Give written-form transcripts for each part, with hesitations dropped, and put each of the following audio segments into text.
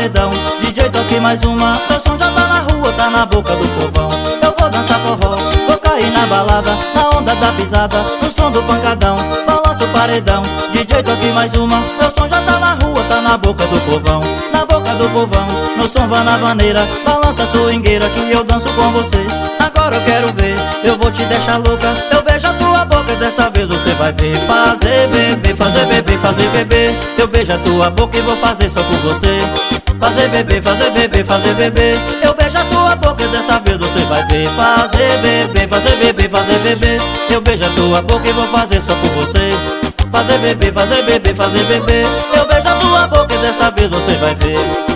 paredão. DJ, toque mais uma, meu som já tá na rua, tá na boca do povão. Eu vou dançar forró, vou cair na balada, na onda da pisada, no som do pancadão. Balança o paredão, DJ, toque mais uma, meu som já tá na rua, tá na boca do povão. Na boca do povão, no som vai na vaneira, balança a swingueira que eu danço com você. Agora eu quero ver, eu vou te deixar louca, eu beijo a tua boca, dessa vez você vai ver. Fazer bebê, fazer bebê, fazer bebê, eu beijo a tua boca e vou fazer só por você. Fazer bebê, fazer bebê, fazer bebê, eu beijo a tua boca e dessa vez você vai ver. Fazer bebê, fazer bebê, fazer bebê, eu beijo a tua boca e vou fazer só por você. Fazer bebê, fazer bebê, fazer bebê, eu beijo a tua boca e dessa vez você vai ver.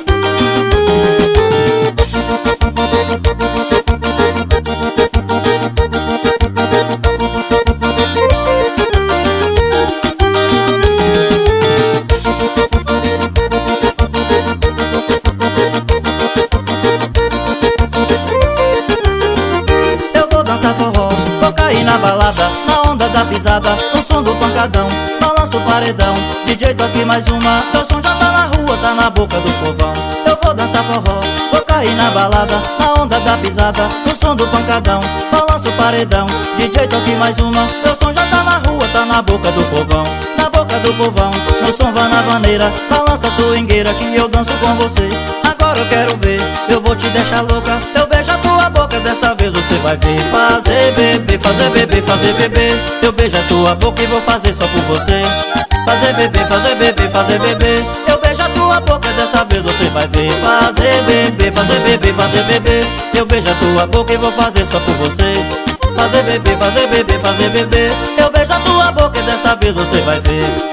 Na balada, na onda da pisada, no som do pancadão, balança o paredão. DJ, toque mais uma, meu som já tá na rua, tá na boca do povão. Eu vou dançar forró, vou cair na balada, na onda da pisada, no som do pancadão, balança o paredão. DJ, toque mais uma, meu som já tá na rua, tá na boca do povão. Na boca do povão, meu som vai na vaneira, balança a swingueira que eu danço com você. Agora eu quero ver, eu vou te deixar louca, eu beijo a tua boca, dessa vez você vai ver. Fazer bebê, fazer bebê, fazer bebê, eu beijo a tua boca e vou fazer só por você. Fazer bebê, fazer bebê, fazer bebê, eu beijo a tua boca, dessa vez você vai ver. Fazer bebê, fazer bebê, fazer bebê, eu beijo a tua boca e vou fazer só por você. Fazer bebê, fazer bebê, fazer bebê, eu beijo a tua boca e dessa vez você vai ver.